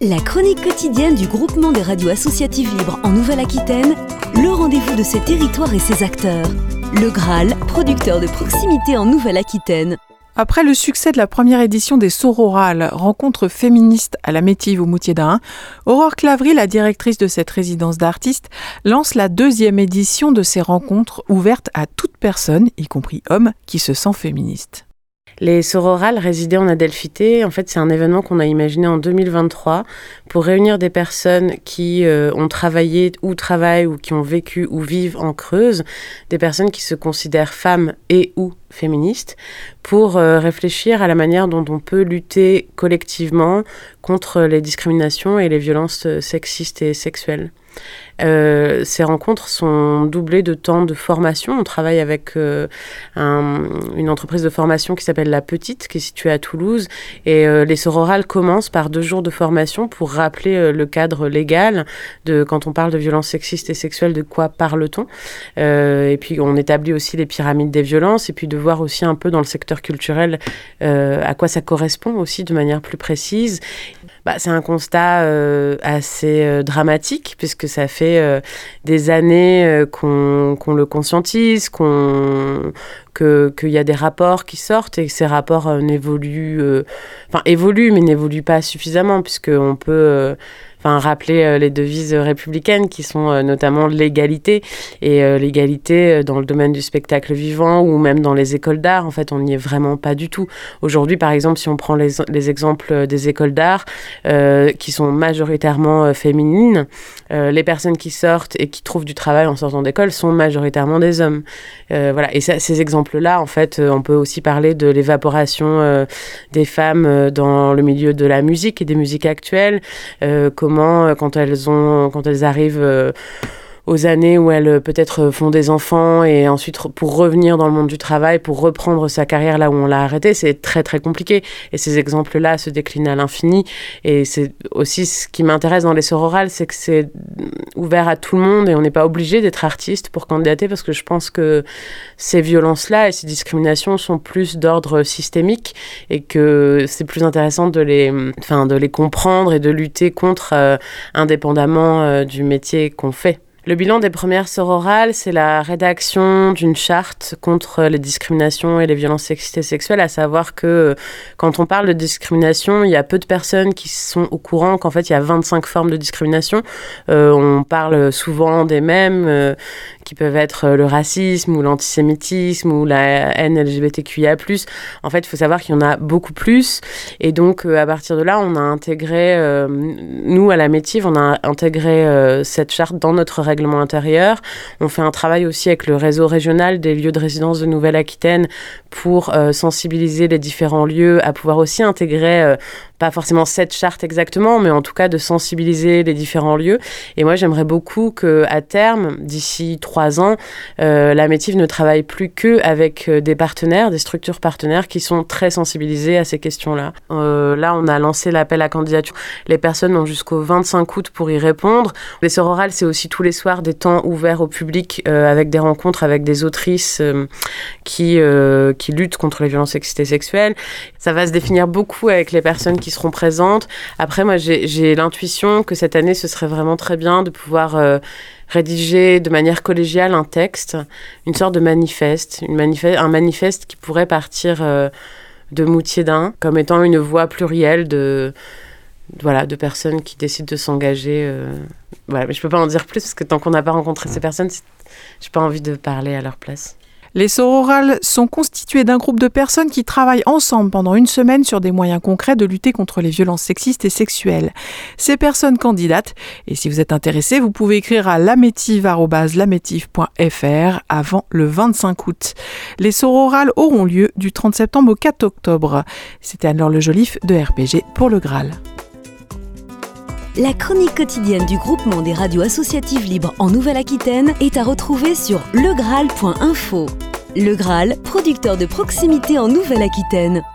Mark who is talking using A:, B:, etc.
A: La chronique quotidienne du groupement des radios associatives libres en Nouvelle-Aquitaine, le rendez-vous de ses territoires et ses acteurs. Le Graal, producteur de proximité en Nouvelle-Aquitaine.
B: Après le succès de la première édition des Sororales, rencontres féministes à la Métive au Moutier d'Ain, Aurore Clavry, la directrice de cette résidence d'artistes, lance la deuxième édition de ces rencontres ouvertes à toute personne, y compris homme, qui se sent féministe.
C: Les Sororales résidées en Adelphité, en fait, c'est un événement qu'on a imaginé en 2023 pour réunir des personnes qui ont travaillé ou travaillent ou qui ont vécu ou vivent en Creuse, des personnes qui se considèrent femmes et ou féministes, pour réfléchir à la manière dont on peut lutter collectivement contre les discriminations et les violences sexistes et sexuelles. Ces rencontres sont doublées de temps de formation. On travaille avec une entreprise de formation qui s'appelle La Petite, qui est située à Toulouse. Et les Sororales commencent par 2 jours de formation pour rappeler le cadre légal de quand on parle de violences sexistes et sexuelles, de quoi parle-t-on. Et puis on établit aussi les pyramides des violences et puis de voir aussi un peu dans le secteur culturel à quoi ça correspond aussi de manière plus précise. C'est un constat assez dramatique puisque ça fait des années qu'on le conscientise, qu'il y a des rapports qui sortent et que ces rapports évoluent mais n'évoluent pas suffisamment puisqu'on peut rappeler les devises républicaines qui sont notamment l'égalité et l'égalité dans le domaine du spectacle vivant ou même dans les écoles d'art. En fait, on n'y est vraiment pas du tout. Aujourd'hui, par exemple, si on prend les exemples des écoles d'art qui sont majoritairement féminines, les personnes qui sortent et qui trouvent du travail en sortant d'école sont majoritairement des hommes. Et ces exemples-là, en fait, on peut aussi parler de l'évaporation des femmes dans le milieu de la musique et des musiques actuelles, quand elles arrivent aux années où elles peut-être font des enfants et ensuite pour revenir dans le monde du travail, pour reprendre sa carrière là où on l'a arrêtée, c'est très très compliqué. Et ces exemples-là se déclinent à l'infini. Et c'est aussi ce qui m'intéresse dans les Sororales, c'est que c'est ouvert à tout le monde et on n'est pas obligé d'être artiste pour candidater parce que je pense que ces violences-là et ces discriminations sont plus d'ordre systémique et que c'est plus intéressant de les comprendre et de lutter contre indépendamment du métier qu'on fait. Le bilan des premières Sororales, c'est la rédaction d'une charte contre les discriminations et les violences sexistes et sexuelles, à savoir que quand on parle de discrimination, il y a peu de personnes qui sont au courant qu'en fait, il y a 25 formes de discrimination. On parle souvent des mêmes qui peuvent être le racisme ou l'antisémitisme ou la haine LGBTQIA+. En fait, il faut savoir qu'il y en a beaucoup plus. Et donc, à partir de là, on a intégré, nous, à la Métive, on a intégré cette charte dans notre règlement intérieur. On fait un travail aussi avec le réseau régional des lieux de résidence de Nouvelle-Aquitaine pour sensibiliser les différents lieux à pouvoir aussi intégrer pas forcément cette charte exactement, mais en tout cas de sensibiliser les différents lieux. Et moi, j'aimerais beaucoup qu'à terme, d'ici 3 ans, la Métive ne travaille plus qu'avec des partenaires, des structures partenaires qui sont très sensibilisées à ces questions-là. Là, on a lancé l'appel à candidature. Les personnes ont jusqu'au 25 août pour y répondre. Les Sororales, c'est aussi tous les soirs des temps ouverts au public avec des rencontres avec des autrices qui luttent contre les violences sexistes et sexuelles. Ça va se définir beaucoup avec les personnes qui seront présentes. Après, moi, j'ai l'intuition que cette année, ce serait vraiment très bien de pouvoir rédiger de manière collégiale un texte, une sorte de manifeste, un manifeste qui pourrait partir de Moutier d'Ain comme étant une voix plurielle de personnes qui décident de s'engager. Mais je peux pas en dire plus parce que tant qu'on n'a pas rencontré ces personnes, j'ai pas envie de parler à leur place.
B: Les Sororales sont constituées d'un groupe de personnes qui travaillent ensemble pendant 1 semaine sur des moyens concrets de lutter contre les violences sexistes et sexuelles. Ces personnes candidatent, et si vous êtes intéressé, vous pouvez écrire à lamétive@lamétive.fr avant le 25 août. Les Sororales auront lieu du 30 septembre au 4 octobre. C'était Anne-Laure Le Joliffe de RPG pour le Graal.
A: La chronique quotidienne du groupement des radios associatives libres en Nouvelle-Aquitaine est à retrouver sur legraal.info. Le Graal, producteur de proximité en Nouvelle-Aquitaine.